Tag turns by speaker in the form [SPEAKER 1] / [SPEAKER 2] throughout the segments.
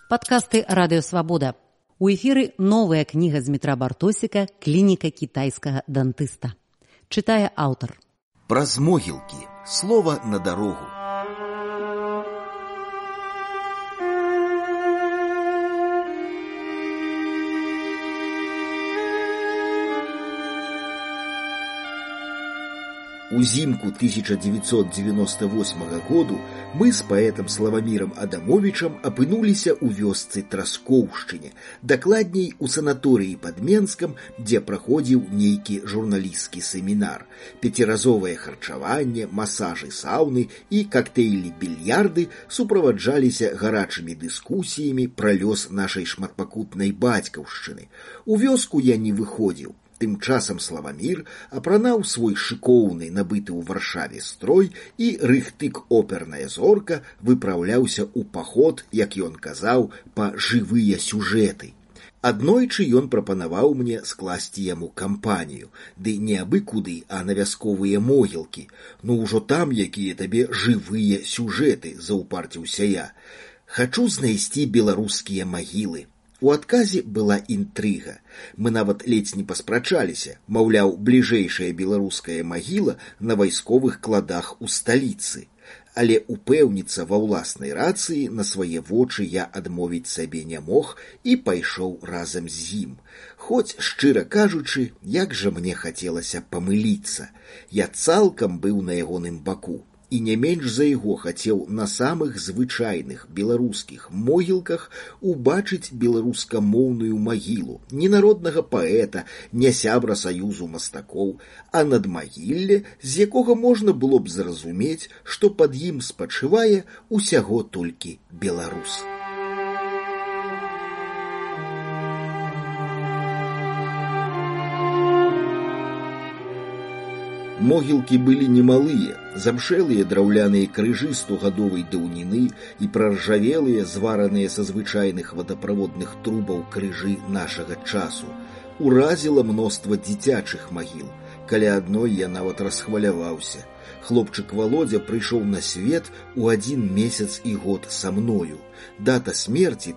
[SPEAKER 1] Падкасты «Радыё Свабода». У эфіры новая кніга Змітра Бартосіка «Клініка кітайскага дантыста». Чытае аўтар.
[SPEAKER 2] Праз могілкі. Слова на дарогу. Узімку 1998 году мы з паэтам Славамірам Адамовічам апынуліся ў вёсцы Траскоўшчыне, дакладней у санаторыі пад Менскам, дзе праходзіў нейкі журналісцкі семінар. Пяціразовае харчаванне, масажы саўны і кактэйлі-більярды суправаджаліся гарачымі дыскусіямі пра лёс нашай шматпакутнай бацькаўшчыны. У вёску я не выходзіў. Тым часам Славамір апранаў свой шыкоўны, набыты ў Варшаве строй, і рыхтык оперная зорка выпраўляўся ў паход, як ён казаў, па жывыя сюжэты. Аднойчы ён прапанаваў мне скласці яму кампанію, ды не абы куды, а на вясковыя могілкі. Ну ўжо там якія табе жывыя сюжэты, заўпарціўся я. Хачу знайсці беларускія магілы. У адказе была інтрыга. Мы нават ледзь не паспрачаліся, маўляў, бліжэйшая беларуская магіла на вайсковых кладах у сталіцы. Але упэўніцца ва ўласнай рацыі на свае вочы я адмовіць сабе не мог і пайшоў разам з ім. Хоць, шчыра кажучы, як жа мне хацелася памыліцца. Я цалкам быў на ягоным баку. І не менш за яго хацеў на самых звычайных беларускіх могілках убачыць беларускамоўную магілу, не народнага паэта, не сябра саюзу мастакоў, а надмагілле, з якога можна было б зразумець, што пад ім спачывае усяго толькі беларус. Могілкі былі немалыя, замшэлыя драўляныя крыжы 100гадовай даўніны і праржавелыя, звараныя са звычайных вадаправодных трубаў крыжы нашага часу. Уразіла мноства дзіцячых магіл. Каля адной я нават расхваляваўся. Хлопчык Володя прыйшоў на свет у 1 месяц і год са мною. Дата смерці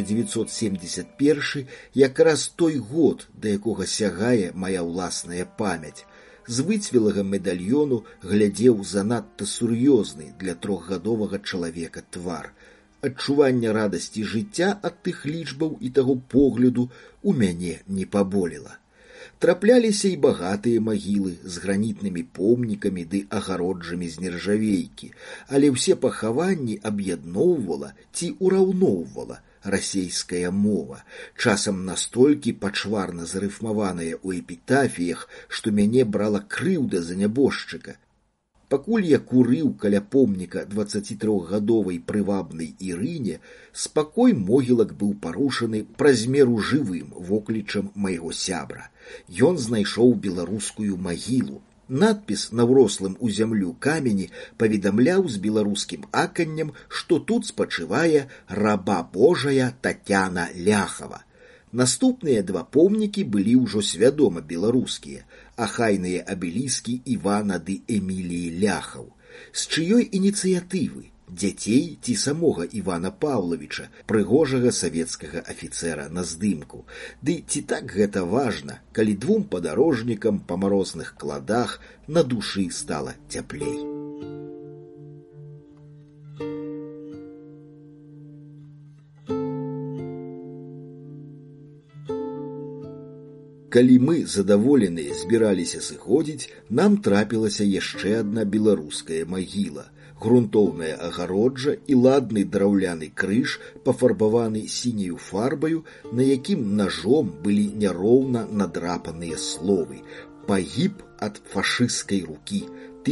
[SPEAKER 2] 1971 якраз той год, да якога сягае мая ўласная памяць. З выцвелага медальёну глядзеў занадта сур'ёзны для 3гадовага чалавека твар. Адчуванне радасці жыцця ад тых лічбаў і таго погляду у мяне не паболела. Трапляліся і багатыя магілы з гранітнымі помнікамі ды агароджамі з нержавейкі, але ўсе пахаванні аб'ядноўвала ці ўраўноўвала расейская мова, часам настолькі пачварна зарыфмаваная ў эпітафіях, што мяне брала крыўда за нябожчыка. Пакуль я курыў каля помніка 23гадовай прывабнай Ірыне, спакой могілак быў парушаны празмеру жывым воклічам майго сябра. Ён знайшоў беларускую магілу. Надпіс на ўрослым у зямлю камені паведамляў з беларускім аканнем, што тут спачывае раба Божая Тацяна Ляхава. Наступныя 2 помнікі былі ўжо свядома беларускія, ахайныя абеліскі Івана ды Эміліі Ляхаў. З чыёй ініцыятывы? Дзяцей ці самога Івана Паўлавіча, прыгожага савецкага афіцэра на здымку. Ды ці так гэта важна, калі 2 падарожнікам па марозных кладах на душы стала цяплей. Калі мы, задаволеныя, збіраліся сыходзіць, нам трапілася яшчэ адна беларуская магіла. Грунтоўная агароджа і ладны драўляны крыж, пафарбаваны сіняю фарбаю, на якім ножом былі няроўна надрапаныя словы. Пагіб ад фашысцкай рукі.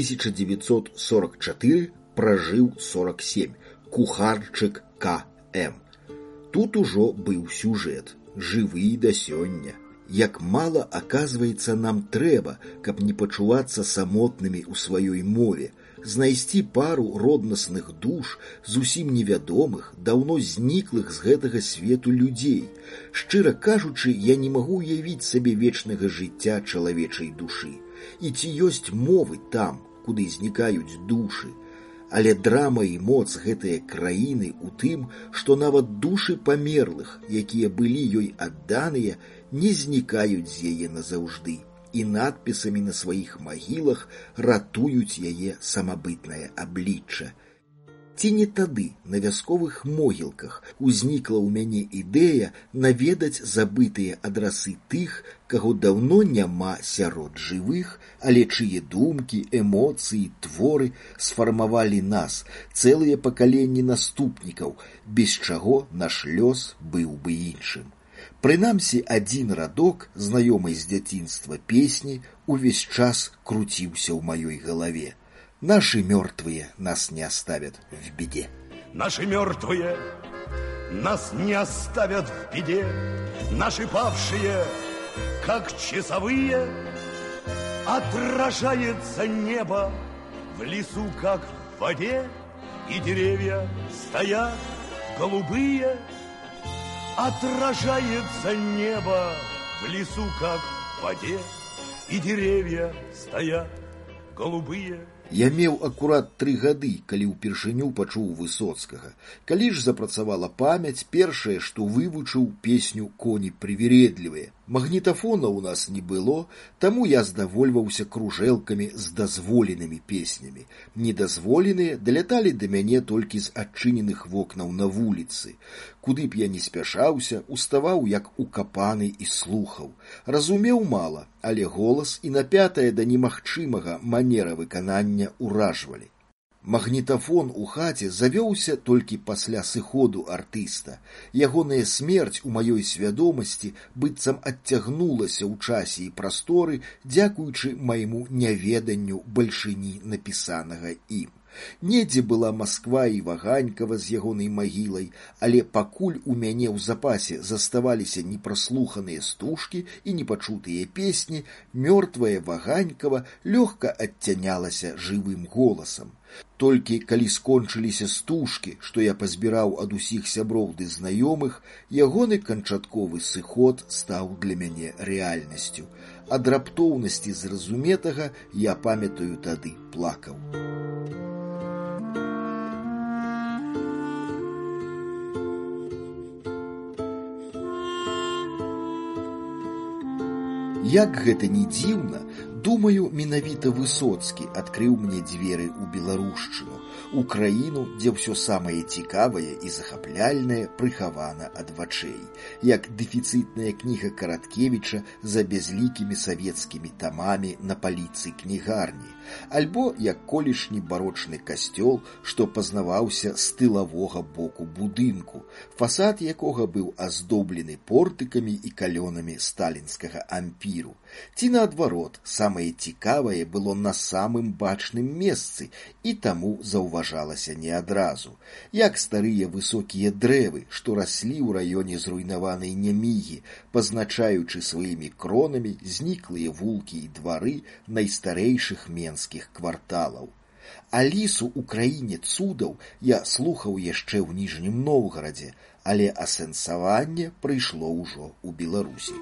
[SPEAKER 2] 1944, пражыў 47. Кухарчык К.М. Тут ужо быў сюжэт, жывы да сёння. Як мала, аказваецца, нам трэба, каб не пачувацца самотнымі ў сваёй мове, знайсці пару роднасных душ, зусім невядомых, даўно зніклых з гэтага свету людзей. Шчыра кажучы, я не магу уявіць сабе вечнага жыцця чалавечай душы. І ці ёсць мовы там, куды знікаюць душы? Але драма і моц гэтыя краіны ў тым, што нават душы памерлых, якія былі ёй адданыя, не знікаюць з яе назаўжды і надпісамі на сваіх магілах ратуюць яе самабытнае аблічча. Ці не тады на вясковых могілках узнікла ў мяне ідэя наведаць забытыя адрасы тых, каго даўно няма сярод жывых, але чые думкі, эмоцыі, творы сфармавалі нас, цэлыя пакаленні наступнікаў, без чаго наш лёс быў бы іншым. Прынамсі, адзін радок, знаёмай з дзяцінства песні, увесь час круціўся ў маёй галаве. Наши мертвые нас не оставят в беде.
[SPEAKER 3] Наши мертвые нас не оставят в беде. Наши павшие, как часовые, отражается небо в лесу, как в воде, и деревья стоят голубые. Отражается небо в лесу, как в воде, и деревья стоят голубые.
[SPEAKER 2] Я меў акурат 3 гады, калі ўпершыню пачуў Высоцкага. Калі ж запрацавала памяць, першае, што вывучыў песню «Коні прывередлівыя». Магнітафона ў нас не было, таму я здавольваўся кружэлкамі з дазволенымі песнямі. Недазволеныя даляталі да мяне толькі з адчыненых вокнаў на вуліцы. Куды б я не спяшаўся, уставаў як укапаны і слухаў. Разумеў мала, але голас і напятая да немагчымага манера выканання уражвалі. Магнітафон у хаце завёўся толькі пасля сыходу артыста. Ягоная смерць у маёй свядомасці быццам адцягнулася ў часе і прасторы, дзякуючы майму няведанню бальшыні напісанага ім. Недзе была Масква і Ваганькава з ягонай магілай, але пакуль у мяне ў запасе заставаліся непраслуханыя стужкі і непачутыя песні, мёртвая Ваганькава лёгка адцянялася жывым голасам. Толькі калі скончыліся стужкі, што я пазбіраў ад усіх сяброў ды знаёмых, ягоны канчатковы сыход стаў для мяне рэальнасцю. Ад раптоўнасці зразуметага я, памятаю, тады плакаў. Як гэта не дзіўна, думаю, менавіта Высоцкі адкрыў мне дзверы ў беларушчыну, у краіну, дзе ўсё самае цікавае і захапляльнае прыхавана ад вачэй, як дэфіцытная кніга Караткевіча за бязлікімі савецкімі тамамі на паліцы кнігарні, альбо як колішні барочны касцёл, што пазнаваўся з тылавога боку будынку, фасад якога быў аздоблены портыкамі і калёнамі сталінскага ампіру. Ці наадварот, самае цікавае было на самым бачным месцы, і таму заўважалася не адразу. Як старыя высокія дрэвы, што раслі ў раёне зруйнаванай Нямігі, пазначаючы сваімі кронамі зніклыя вулкі і двары найстарэйшых менскіх кварталаў. Алісу ў краіне цудаў я слухаў яшчэ ў Ніжнім Новгарадзе, але асэнсаванне прыйшло ўжо ў Беларусі.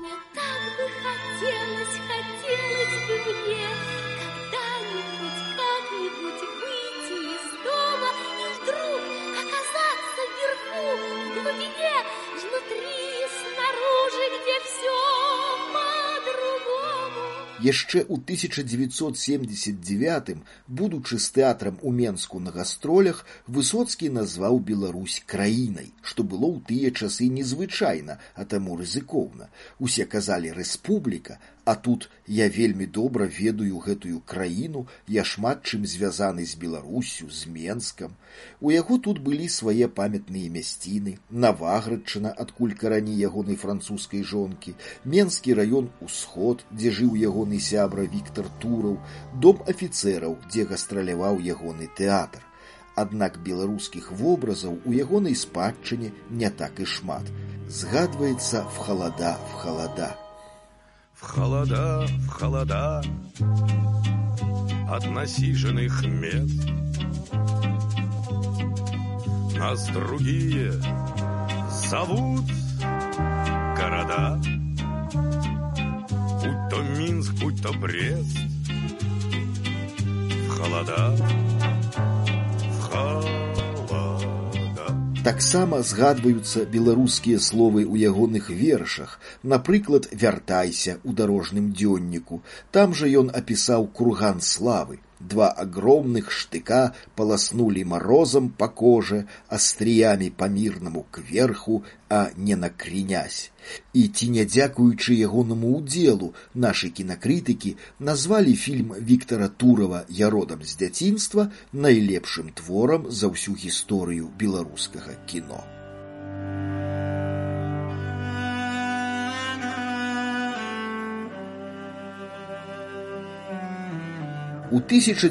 [SPEAKER 2] Яшчэ ў 1979-м, будучы з тэатрам у Менску на гастролях, Высоцкі назваў Беларусь краінай, што было ў тыя часы незвычайна, а таму рызыкоўна. Усе казалі «рэспубліка», а тут я вельмі добра ведаю гэтую краіну, я шмат чым звязаны з Беларуссю, з Менскам. У яго тут былі свае памятныя мясціны, Наваградчына, адкуль карані ягонай французскай жонкі, Менскі раён Усход, дзе жыў ягоны сябра Віктар Тураў, дом афіцэраў, дзе гастраляваў ягоны тэатр. Аднак беларускіх вобразаў у ягонай спадчыне не так і шмат. Згадваецца «В холода, в холода».
[SPEAKER 3] В холода от насиженных мест нас другие зовут города, будь то Минск, будь то Брест. В холода.
[SPEAKER 2] Таксама згадваюцца беларускія словы ў ягоных вершах, напрыклад, «Вяртайся» у дарожным дзённіку. Там жа ён апісаў курган славы. Два огромных штыка полоснули морозом по коже, остриями по мирному кверху, а не накренясь. І ці не дзякуючы ягонаму ўдзелу, нашы кінакрытыкі назвалі фільм Віктара Турова «Я родам з дзяцінства» найлепшым творам за ўсю гісторыю беларускага кіно. У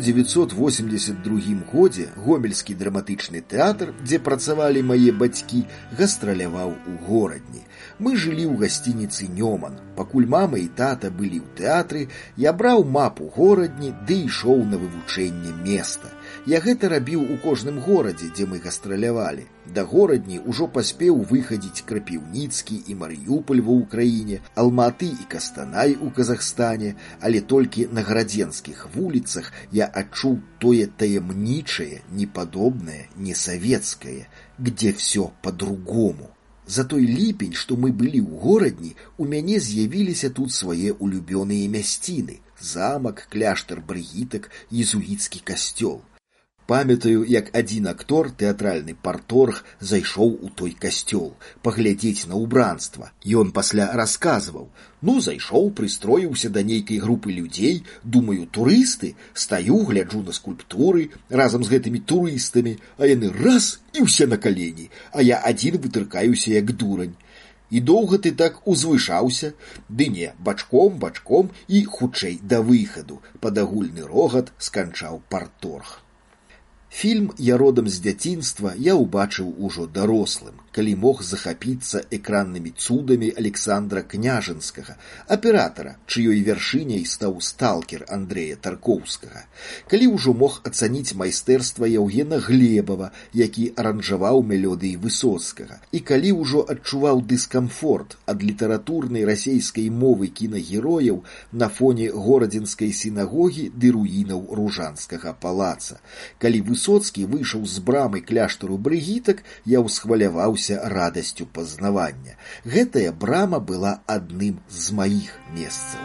[SPEAKER 2] 1982 годзе гомельскі драматычны тэатр, дзе працавалі мае бацькі, гастраляваў у горадні. Мы жылі ў гасцініцы «Нёман». Пакуль мама і тата былі ў тэатры, я браў мапу горадні ды ішоў на вывучэнне места. Я гэта рабіў у кожным горадзе, дзе мы гастралявалі. Да горадні ўжо паспеў выхадзіць Крапіўніцкі і Марыюполь ва ўкраіне, Алматы і Кастанай у Казахстане, але толькі на гарадзенскіх вуліцах я адчуў тое таямнічае, непадобнае, несавецкае, где все по-другому. За той ліпень, што мы былі ў горадні, у мяне з'явіліся тут свае улюбёныя мясціны: замак, кляштар брыгітак, езуіцкі касцёл. Памятаю, як адзін актор, тэатральны парторг, зайшоў у той касцёл, паглядзець на ўбранства. Ён пасля расказваў: зайшоў, прыстроіўся да нейкай групы людзей, думаю, турысты, стаю, гляджу на скульптуры разам з гэтымі турыстамі, а яны раз і ўсе на калені, а я адзін вытыркаюся як дурань. І доўга ты так узвышаўся? Ды не, бачком і хутчэй да выхаду, пад агульны рогат сканчаў парторг. Фільм «Я родам з дзяцінства» я ўбачыў ужо дарослым, калі мог захапіцца экраннымі цудамі Александра Княжынскага, аператара, чыёй вяршыняй стаў «Сталкер» Андрэя Таркоўскага, калі ўжо мог ацаніць майстэрства Яўгена Глебава, які аранжаваў мелодыі Высоцкага, і калі ўжо адчуваў дыскамфорт ад літаратурнай расейскай мовы кінагерояў на фоне горадзенскай сінагогі ды руінаў Ружанскага палаца, калі Высоцкі выйшаў з брамы кляштару брыгітак, я ўсхваляваўся радасцю пазнавання. Гэтая брама была адным з маіх месцаў.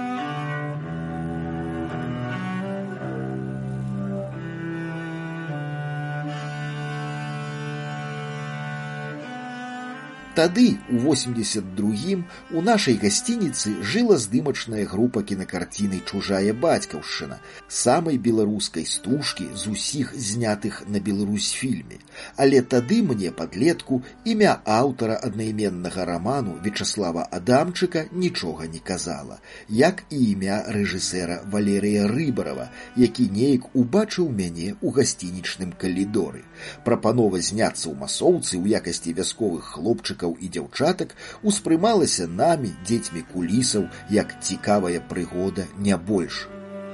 [SPEAKER 2] Тады, у 82-м, у нашай гасцініцы жыла здымачная група кінакарціны «Чужая бацькаўшчына», самай беларускай стужкі з усіх знятых на Беларусьфільме. Але тады мне, падлетку, імя аўтара аднайменнага раману Вячаслава Адамчыка нічога не казала, як і імя рэжысэра Валерыя Рыбарава, які неяк убачыў мяне ў гасцінічным калідоры. Прапанова зняцца ў масоўцы ў якасці вясковых хлопчыкаў і дзяўчатак успрымалася намі, дзецьмі кулісаў, як цікавая прыгода, не больш.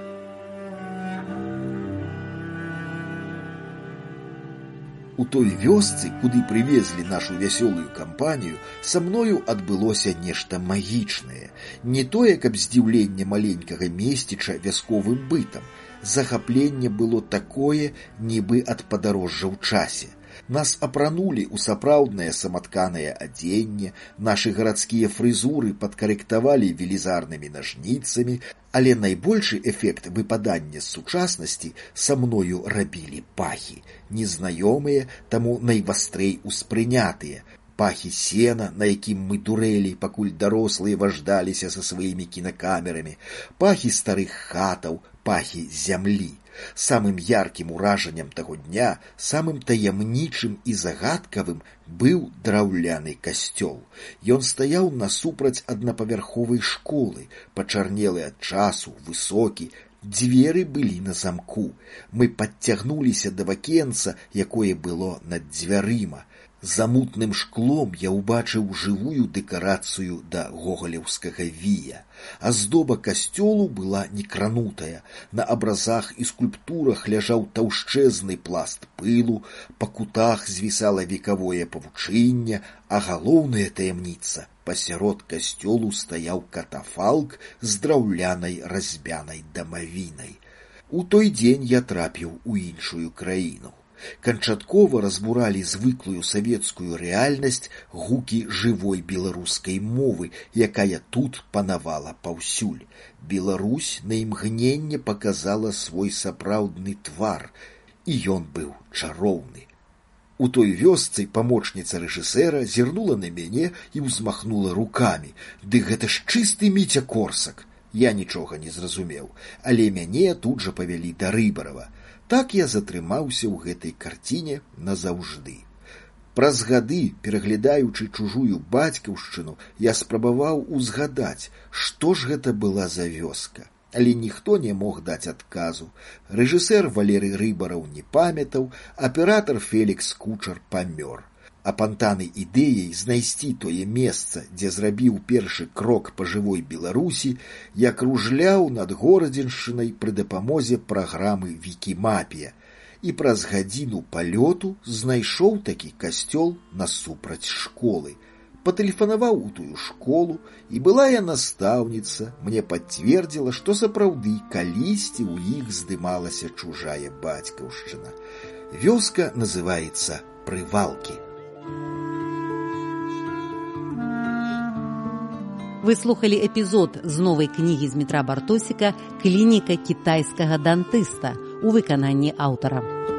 [SPEAKER 2] У той вёсцы, куды прывезлі нашу вясёлую кампанію, са мною адбылося нешта магічнае. Не тое, каб здзіўленне маленькага месціча вясковым бытам. Захапленне было такое, нібы ад падарожжа ў часе. Нас апранулі ў сапраўднае саматканае адзенне, нашы гарадскія фрызуры падкарэктавалі велізарнымі нажніцамі, але найбольшы эфект выпадання з сучаснасці са мною рабілі пахі, незнаёмыя, таму найвастрэй успрынятыя. Пахі сена, на якім мы дурэлі, пакуль дарослыя важдаліся са сваімі кінакамерамі, пахі старых хатаў, пахі зямлі. Самым яркім уражаннем таго дня, самым таямнічым і загадкавым быў драўляны касцёл. Ён стаяў насупраць аднапавярховай школы, пачарнелы ад часу, высокі. Дзверы былі на замку. Мы падцягнуліся да вакенца, якое было над дзвярыма. За мутным шклом я ўбачыў жывую дэкарацыю да гогалеўскага вія. Аздоба касцёлу была некранутая. На абразах і скульптурах ляжаў таўшчэзны пласт пылу, па кутах звісала векавое павучынне, а галоўная таямніца — пасярод касцёлу стаяў катафалк з драўлянай разьбянай дамавінай. У той дзень я трапіў у іншую краіну. Канчаткова разбуралі звыклую савецкую рэальнасць гукі жывой беларускай мовы, якая тут панавала паўсюль. Беларусь на імгненне паказала свой сапраўдны твар, і ён быў чароўны. У той вёсцы памочніца рэжысэра зірнула на мяне і ўзмахнула рукамі. Ды гэта ж чысты Міця Корсак! Я нічога не зразумеў, але мяне тут жа павялі да Рыбарава. Так я затрымаўся ў гэтай карціне назаўжды. Праз гады, пераглядаючы чужую бацькаўшчыну, я спрабаваў узгадаць, што ж гэта была за вёска. Але ніхто не мог даць адказу. Рэжысэр Валерый Рыбараў не памятаў, аператар Фелікс Кучар памёр. Апантаны ідэяй знайсці тое месца, дзе зрабіў першы крок па жывой Беларусі, я кружляў над Горадзеншчынай пры дапамозе праграмы Вікімапія і праз гадзіну палёту знайшоў такі касцёл насупраць школы. Патэлефанаваў у тую школу, і былая настаўніца мне пацвердзіла, што сапраўды калісьці ў іх здымалася чужая бацькаўшчына. Вёска называецца Прывалкі.
[SPEAKER 1] Вы слухали эпізод з новай кнігі Змітра Бартосіка «Клініка кітайскага дантыста» у выкананні аўтара.